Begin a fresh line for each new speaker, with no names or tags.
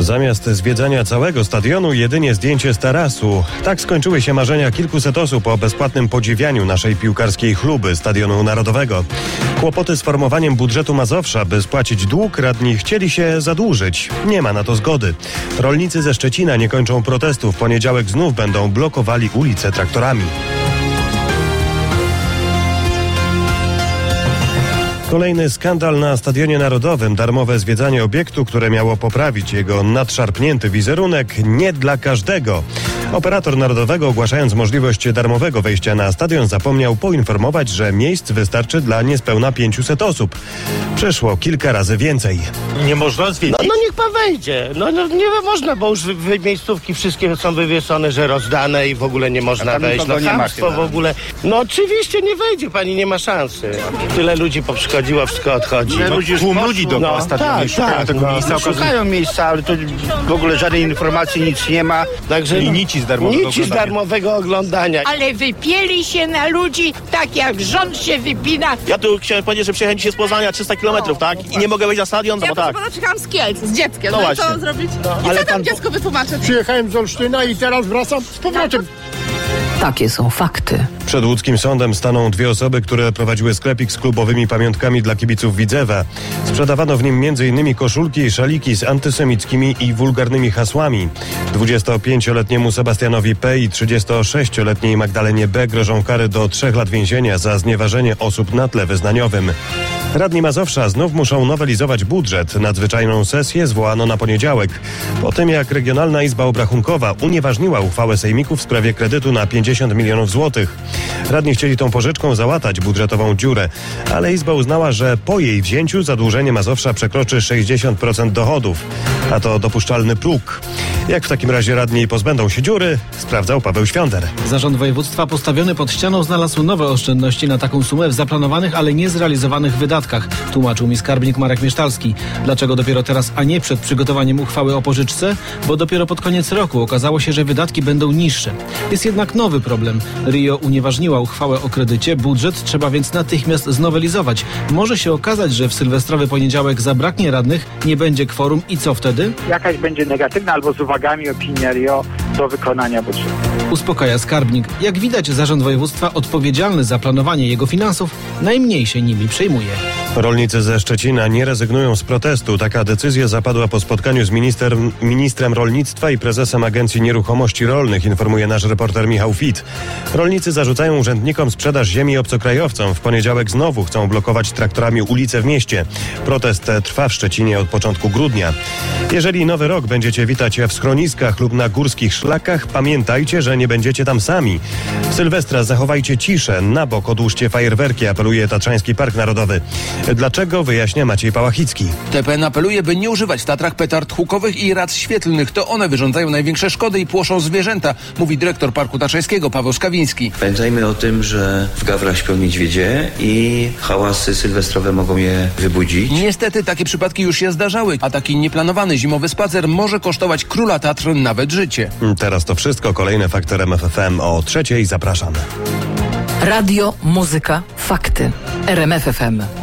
Zamiast zwiedzania całego stadionu, jedynie zdjęcie z tarasu. Tak skończyły się marzenia kilkuset osób o bezpłatnym podziwianiu naszej piłkarskiej chluby Stadionu Narodowego. Kłopoty z formowaniem budżetu Mazowsza, by spłacić dług, radni chcieli się zadłużyć. Nie ma na to zgody. Rolnicy ze Szczecina nie kończą protestu. W poniedziałek znów będą blokowali ulice traktorami. Kolejny skandal na Stadionie Narodowym. Darmowe zwiedzanie obiektu, które miało poprawić jego nadszarpnięty wizerunek, nie dla każdego. Operator Narodowego, ogłaszając możliwość darmowego wejścia na stadion, zapomniał poinformować, że miejsc wystarczy dla niespełna 500 osób. Przyszło kilka razy więcej.
Nie można zwiedzić?
No niech pan wejdzie. Nie można, bo już miejscówki wszystkie są wywieszone, że rozdane i w ogóle nie można wejść. No chamstwo w ogóle. No oczywiście nie wejdzie pani, nie ma szansy. Tyle ludzi poprzychodziło, wszystko odchodzi.
Tłum ludzi dookoła stadionu szukają tego miejsca.
Szukają miejsca, ale to w ogóle żadnej informacji, nic nie ma.
Także
i nici z
darmowego oglądania.
Ale wypieli się na ludzi, tak jak rząd się wypina.
Ja tu chciałem powiedzieć, że przyjechałem dzisiaj z Poznania 300 km, tak? I nie mogę wejść na stadion,
bo
tak.
Ja przyjechałam z Kielc, z dzieckiem,
no
i co zrobić? I co tam dziecko wytłumaczy?
Przyjechałem z Olsztyna i teraz wracam z powrotem.
Takie są fakty.
Przed łódzkim sądem staną dwie osoby, które prowadziły sklepik z klubowymi pamiątkami dla kibiców Widzewa. Sprzedawano w nim m.in. koszulki i szaliki z antysemickimi i wulgarnymi hasłami. 25-letniemu Sebastianowi P. i 36-letniej Magdalenie B. grożą kary do 3 lat więzienia za znieważenie osób na tle wyznaniowym. Radni Mazowsza znów muszą nowelizować budżet. Nadzwyczajną sesję zwołano na poniedziałek. Po tym jak Regionalna Izba Obrachunkowa unieważniła uchwałę sejmiku w sprawie kredytu na 50 milionów złotych. Radni chcieli tą pożyczką załatać budżetową dziurę, ale Izba uznała, że po jej wzięciu zadłużenie Mazowsza przekroczy 60% dochodów. A to dopuszczalny próg. Jak w takim razie radni pozbędą się dziury, sprawdzał Paweł Świąter.
Zarząd województwa postawiony pod ścianą znalazł nowe oszczędności na taką sumę w zaplanowanych, ale nie zrealizowanych wydatkach, tłumaczył mi skarbnik Marek Miesztalski. Dlaczego dopiero teraz, a nie przed przygotowaniem uchwały o pożyczce? Bo dopiero pod koniec roku okazało się, że wydatki będą niższe. Jest jednak nowy problem. Rio unieważniła uchwałę o kredycie, budżet trzeba więc natychmiast znowelizować. Może się okazać, że w sylwestrowy poniedziałek zabraknie radnych, nie będzie kworum i co wtedy?
Jakaś będzie negatywna albo z uwagami opinia Rio do wykonania budżetu.
Uspokaja skarbnik. Jak widać, zarząd województwa odpowiedzialny za planowanie jego finansów najmniej się nimi przejmuje.
Rolnicy ze Szczecina nie rezygnują z protestu. Taka decyzja zapadła po spotkaniu z ministrem rolnictwa i prezesem Agencji Nieruchomości Rolnych, informuje nasz reporter Michał Fit. Rolnicy zarzucają urzędnikom sprzedaż ziemi obcokrajowcom. W poniedziałek znowu chcą blokować traktorami ulice w mieście. Protest trwa w Szczecinie od początku grudnia. Jeżeli nowy rok będziecie witać w schroniskach lub na górskich szlakach, pamiętajcie, że nie będziecie tam sami. W Sylwestra zachowajcie ciszę, na bok odłóżcie fajerwerki, apeluje Tatrzański Park Narodowy. Dlaczego? Wyjaśnia Maciej Pałachicki.
TPN apeluje, by nie używać w Tatrach petard hukowych i rac świetlnych. To one wyrządzają największe szkody i płoszą zwierzęta, mówi dyrektor Parku Tatrzańskiego Paweł Skawiński.
Pamiętajmy o tym, że w gawrach śpią niedźwiedzie i hałasy sylwestrowe mogą je wybudzić.
Niestety takie przypadki już się zdarzały, a taki nieplanowany zimowy spacer może kosztować króla Tatr nawet życie.
Teraz to wszystko. Kolejne Fakty RMF FM o 3:00. Zapraszam.
Radio, muzyka, fakty. RMF FM.